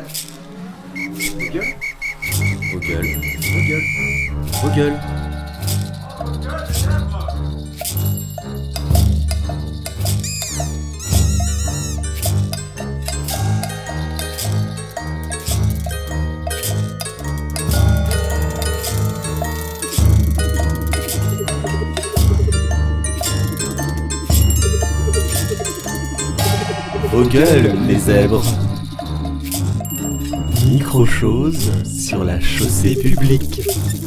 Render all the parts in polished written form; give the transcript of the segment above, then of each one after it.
Vos gueules. Vos gueules. Vos gueules. Vos gueules, les zèbres. Micro-chose sur la chaussée publique.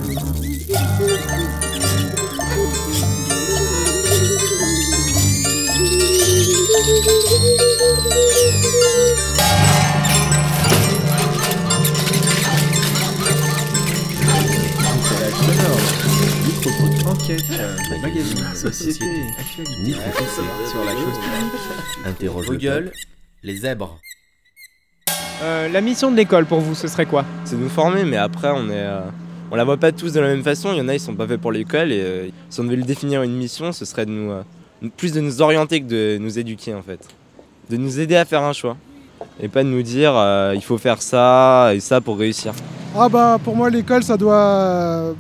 Enquête, magazine, société, actualité, micro-chose sur la chaussée publique. Interroge vos gueules, les zèbres. La mission de l'école pour vous, ce serait quoi ? C'est de nous former, mais après on la voit pas tous de la même façon. Il y en a, ils sont pas faits pour l'école et si on devait lui définir une mission, ce serait de plus de nous orienter que de nous éduquer en fait. De nous aider à faire un choix et pas de nous dire il faut faire ça et ça pour réussir. Ah bah pour moi l'école ça doit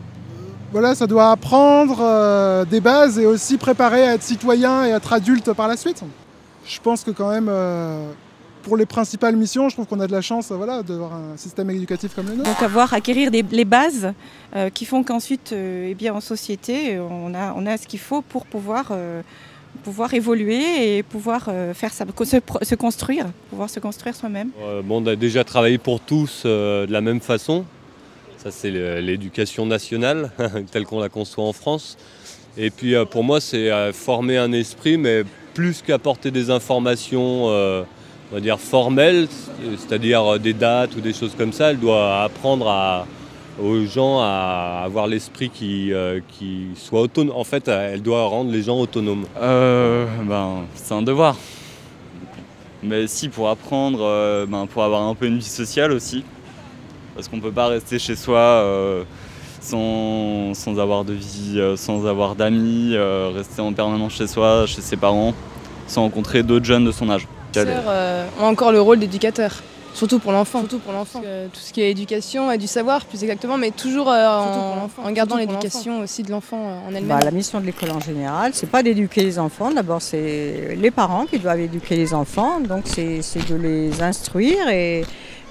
apprendre des bases et aussi préparer à être citoyen et à être adulte par la suite. Je pense que quand même pour les principales missions, je trouve qu'on a de la chance d'avoir un système éducatif comme le nôtre. Donc acquérir les bases qui font qu'ensuite en société on a ce qu'il faut pour pouvoir évoluer et pouvoir faire ça, se construire, pouvoir se construire soi-même. On a déjà travaillé pour tous de la même façon. Ça, c'est l'éducation nationale, telle qu'on la conçoit en France. Et puis, pour moi, c'est former un esprit, mais plus qu'apporter des informations, on va dire, formelles, c'est-à-dire des dates ou des choses comme ça. Elle doit apprendre aux gens à avoir l'esprit qui soit autonome. En fait, elle doit rendre les gens autonomes. C'est un devoir. Mais si, pour apprendre, pour avoir un peu une vie sociale aussi. Parce qu'on ne peut pas rester chez soi sans avoir de vie, sans avoir d'amis, rester en permanence chez soi, chez ses parents, sans rencontrer d'autres jeunes de son âge. Les professeurs ont encore le rôle d'éducateur, surtout pour l'enfant. Tout ce qui est éducation et du savoir, plus exactement, mais toujours en gardant l'éducation aussi de l'enfant en elle-même. La mission de l'école en général, c'est pas d'éduquer les enfants. D'abord, c'est les parents qui doivent éduquer les enfants. Donc, c'est de les instruire et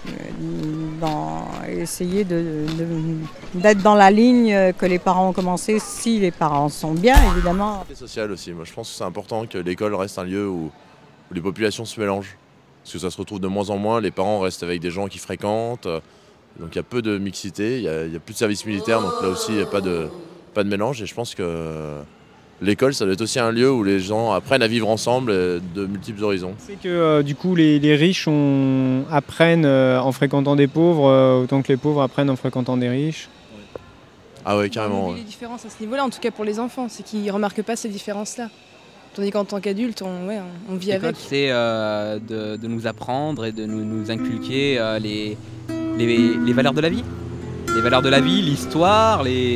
essayer d'être dans la ligne que les parents ont commencé, si les parents sont bien, évidemment. C'est social aussi. Moi, je pense que c'est important que l'école reste un lieu où les populations se mélangent. Parce que ça se retrouve de moins en moins. Les parents restent avec des gens qui fréquentent. Donc il y a peu de mixité. Il y a plus de service militaire. Donc là aussi, il n'y a pas de mélange. Et je pense que l'école, ça doit être aussi un lieu où les gens apprennent à vivre ensemble de multiples horizons. C'est que du coup, les riches apprennent en fréquentant des pauvres, autant que les pauvres apprennent en fréquentant des riches. Ah ouais, carrément. On oublie les différences à ce niveau-là, en tout cas pour les enfants, c'est qu'ils ne remarquent pas ces différences-là. Tandis qu'en tant qu'adulte, on vit avec. C'est de nous apprendre et de nous inculquer les valeurs de la vie. Les valeurs de la vie, l'histoire, et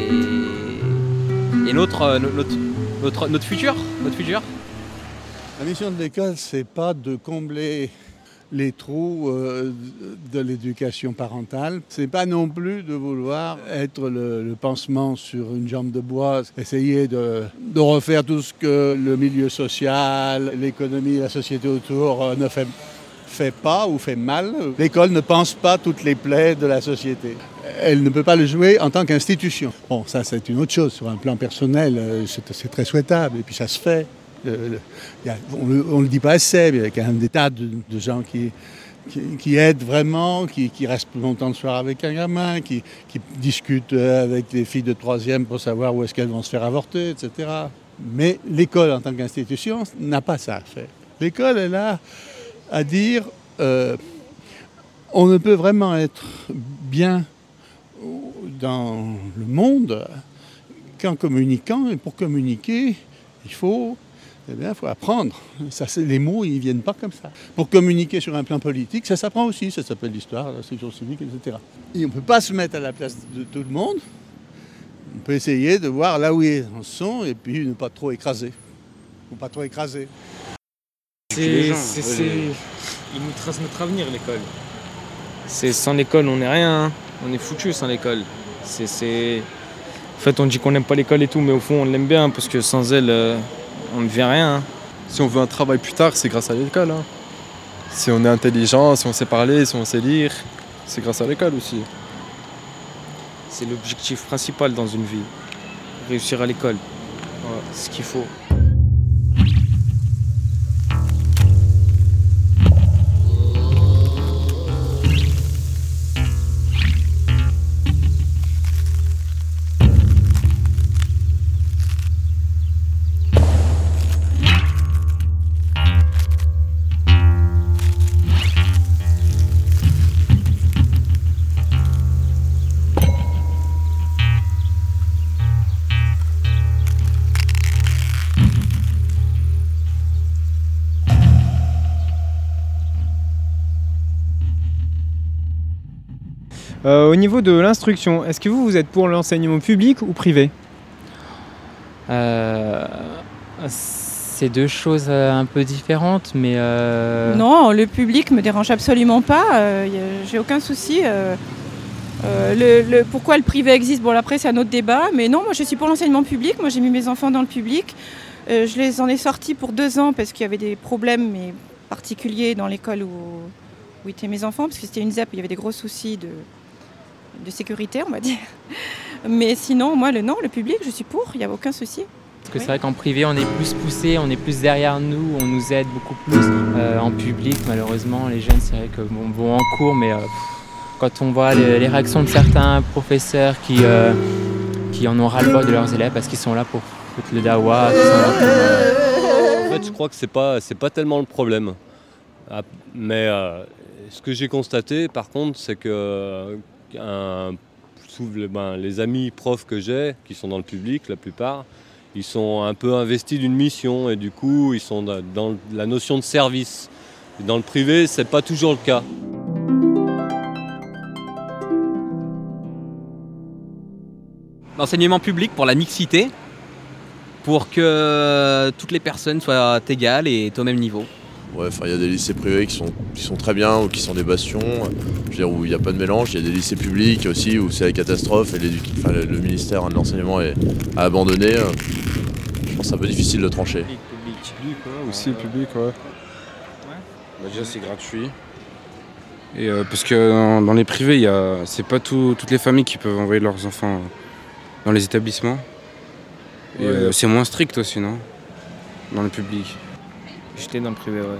notre futur. La mission de l'école, c'est pas de combler les trous de l'éducation parentale. C'est pas non plus de vouloir être le pansement sur une jambe de bois, essayer de refaire tout ce que le milieu social, l'économie, la société autour ne fait pas ou fait mal. L'école ne pense pas toutes les plaies de la société. Elle ne peut pas le jouer en tant qu'institution. Bon, ça c'est une autre chose. Sur un plan personnel, c'est très souhaitable et puis ça se fait. On ne le dit pas assez, mais il y a quand même des tas de gens qui aident vraiment, qui restent plus longtemps le soir avec un gamin, qui discutent avec les filles de 3e pour savoir où est-ce qu'elles vont se faire avorter, etc. Mais l'école en tant qu'institution n'a pas ça à faire. L'école est là à dire on ne peut vraiment être bien dans le monde qu'en communiquant, et pour communiquer, il faut apprendre. Ça, les mots, ils ne viennent pas comme ça. Pour communiquer sur un plan politique, ça s'apprend aussi. Ça s'appelle l'histoire, la section civique, etc. Et on ne peut pas se mettre à la place de tout le monde. On peut essayer de voir là où ils en sont et puis ne pas trop écraser. Ou pas trop écraser. Il nous trace notre avenir, l'école. Sans l'école, on n'est rien. Hein. On est foutu sans l'école. En fait, on dit qu'on n'aime pas l'école et tout, mais au fond, on l'aime bien parce que sans elle, on ne devient rien. Hein. Si on veut un travail plus tard, c'est grâce à l'école. Hein. Si on est intelligent, si on sait parler, si on sait lire, c'est grâce à l'école aussi. C'est l'objectif principal dans une vie. Réussir à l'école. Voilà, c'est ce qu'il faut. Au niveau de l'instruction, est-ce que vous êtes pour l'enseignement public ou privé ? C'est deux choses un peu différentes, mais... Non, le public me dérange absolument pas, j'ai aucun souci. Pourquoi le privé existe, bon après c'est un autre débat, mais non, moi je suis pour l'enseignement public, moi j'ai mis mes enfants dans le public. Je les en ai sortis pour 2 ans parce qu'il y avait des problèmes mais particuliers dans l'école où étaient mes enfants, parce que c'était une ZEP, il y avait des gros soucis de sécurité, on va dire. Mais sinon, moi, le public, je suis pour, il n'y a aucun souci. Parce que c'est vrai qu'en privé, on est plus poussé, on est plus derrière nous, on nous aide beaucoup plus. En public, malheureusement, les jeunes, c'est vrai que vont en cours, mais quand on voit les réactions de certains professeurs qui en ont ras-le-bol de leurs élèves parce qu'ils sont là pour foutre le dawa, En fait, je crois que c'est pas tellement le problème. Mais ce que j'ai constaté, par contre, c'est que les amis profs que j'ai, qui sont dans le public, la plupart, ils sont un peu investis d'une mission et du coup, ils sont dans la notion de service. Et dans le privé, c'est pas toujours le cas. L'enseignement public pour la mixité, pour que toutes les personnes soient égales et au même niveau. Ouais, il y a des lycées privés qui sont très bien ou qui sont des bastions, je veux dire, où il n'y a pas de mélange. Il y a des lycées publics aussi où c'est la catastrophe et le ministère de l'enseignement a abandonné. Je pense que c'est un peu difficile de trancher. Public, ouais, aussi public, ouais. Bah, déjà c'est gratuit. Et parce que dans les privés, c'est pas toutes les familles qui peuvent envoyer leurs enfants dans les établissements. Et c'est moins strict aussi, non ? Dans le public. J'étais dans le privé, ouais.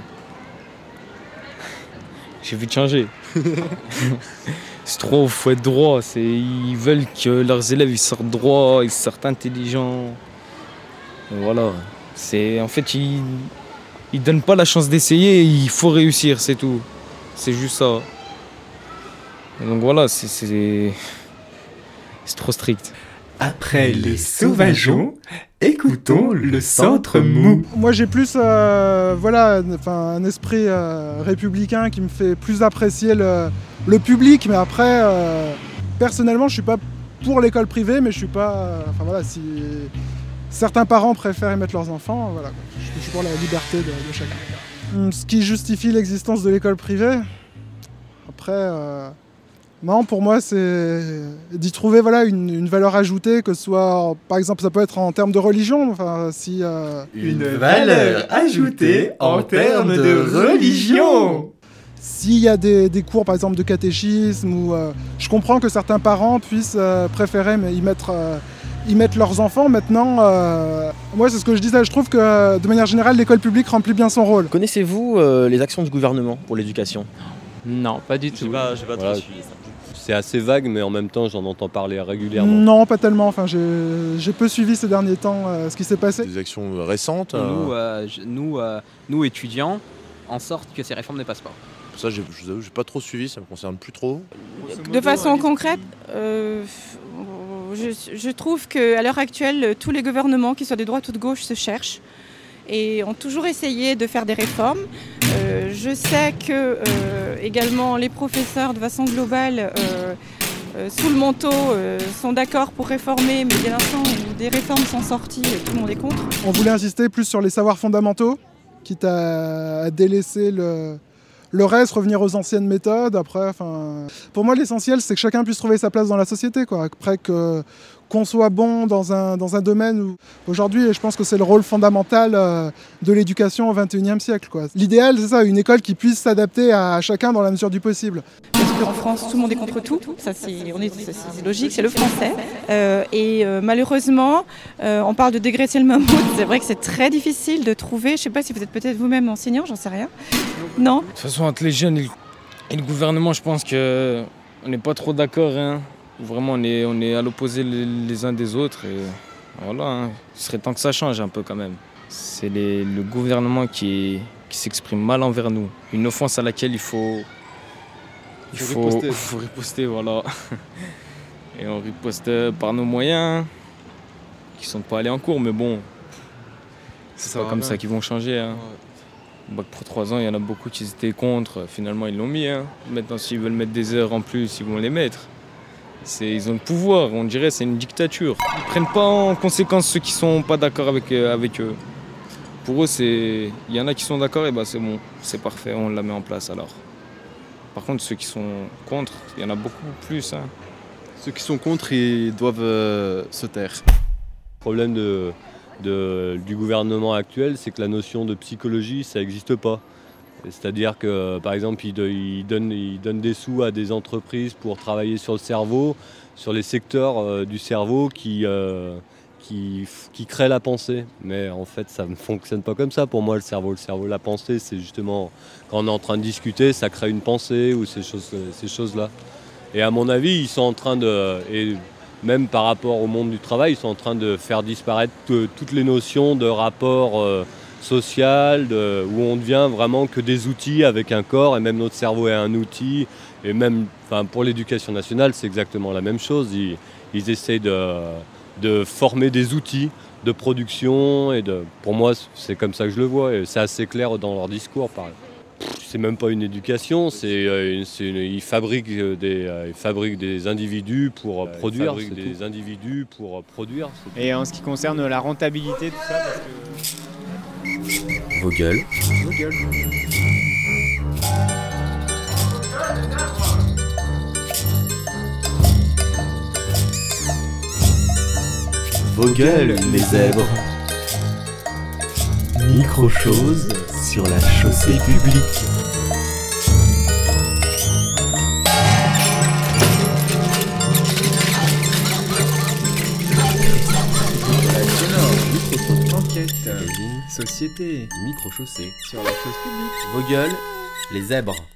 J'ai vite changé. C'est trop, faut être droit. Ils veulent que leurs élèves ils sortent droits, ils sortent intelligents. Et voilà. En fait, ils donnent pas la chance d'essayer, il faut réussir, c'est tout. C'est juste ça. Et donc voilà, c'est trop strict. Après les sauvageons, écoutons le centre mou. Moi j'ai plus un esprit républicain qui me fait plus apprécier le public, mais après personnellement je suis pas pour l'école privée, mais je suis pas si certains parents préfèrent y mettre leurs enfants, voilà, je suis pour la liberté de chacun. Ce qui justifie l'existence de l'école privée, après non, pour moi, c'est d'y trouver une valeur ajoutée, que ce soit, par exemple, ça peut être en termes de religion. Une valeur ajoutée en termes de religion. S'il y a des cours, par exemple, de catéchisme, je comprends que certains parents puissent préférer y mettre leurs enfants. Maintenant, moi, c'est ce que je disais. Je trouve que, de manière générale, l'école publique remplit bien son rôle. Connaissez-vous les actions du gouvernement pour l'éducation ? Non, pas du tout. J'ai pas trop suivi ça. C'est assez vague, mais en même temps, j'en entends parler régulièrement. Non, pas tellement. J'ai peu suivi ces derniers temps ce qui s'est passé. Des actions récentes. Nous, étudiants, en sorte que ces réformes ne passent pas. Ça, je vous avoue, j'ai pas trop suivi, ça me concerne plus trop. De façon concrète, je trouve qu'à l'heure actuelle, tous les gouvernements, qu'ils soient de droite ou de gauche, se cherchent et ont toujours essayé de faire des réformes. Je sais que également les professeurs de façon globale sous le manteau sont d'accord pour réformer, mais dès l'instant où des réformes sont sorties, tout le monde est contre. On voulait insister plus sur les savoirs fondamentaux, quitte à délaisser le le reste, revenir aux anciennes méthodes. Après, pour moi, l'essentiel, c'est que chacun puisse trouver sa place dans la société, quoi. Après qu'on soit bon dans un domaine où aujourd'hui, je pense que c'est le rôle fondamental de l'éducation au XXIe siècle, quoi. L'idéal, c'est ça, une école qui puisse s'adapter à chacun dans la mesure du possible. Parce qu'en France, tout le monde est contre tout, ça c'est logique, c'est le français. Malheureusement, on parle de dégraisser le mammouth, c'est vrai que c'est très difficile de trouver, je ne sais pas si vous êtes peut-être vous-même enseignant, j'en sais rien. Non ? De toute façon, entre les jeunes et le gouvernement, je pense qu'on n'est pas trop d'accord, hein. Vraiment, on est à l'opposé les uns des autres. Et voilà, hein. Il serait temps que ça change un peu quand même. C'est le gouvernement qui s'exprime mal envers nous. Une offense à laquelle il faut riposter, voilà. Et on riposte par nos moyens, qui ne sont pas allés en cours, mais bon, c'est pas comme ça qu'ils vont changer. Hein. Ouais. Bac pour 3 ans, il y en a beaucoup qui étaient contre. Finalement, ils l'ont mis. Hein. Maintenant, s'ils veulent mettre des heures en plus, ils vont les mettre. Ils ont le pouvoir, on dirait c'est une dictature. Ils ne prennent pas en conséquence ceux qui ne sont pas d'accord avec eux. Pour eux, il y en a qui sont d'accord, et c'est bon, c'est parfait, on la met en place alors. Par contre, ceux qui sont contre, il y en a beaucoup plus. Hein. Ceux qui sont contre, ils doivent se taire. Le problème du gouvernement actuel, c'est que la notion de psychologie, ça n'existe pas. C'est-à-dire que, par exemple, il donne des sous à des entreprises pour travailler sur le cerveau, sur les secteurs du cerveau qui créent la pensée. Mais en fait, ça ne fonctionne pas comme ça pour moi, le cerveau. La pensée, c'est justement, quand on est en train de discuter, ça crée une pensée ou ces choses-là. Et à mon avis, ils sont en train et même par rapport au monde du travail, ils sont en train de faire disparaître toutes les notions de rapport social, où on devient vraiment que des outils avec un corps, et même notre cerveau est un outil. Et même pour l'éducation nationale, c'est exactement la même chose. Ils essayent de former des outils de production, pour moi, c'est comme ça que je le vois, et c'est assez clair dans leur discours. C'est même pas une éducation, ils fabriquent des individus pour produire. Et en ce qui concerne la rentabilité, tout ça, parce que... Vos gueules. Vos gueules, les zèbres. Micro-chose sur la chaussée publique. Enquête, société, micro-chaussée sur la chose publique. Vos gueules, les zèbres.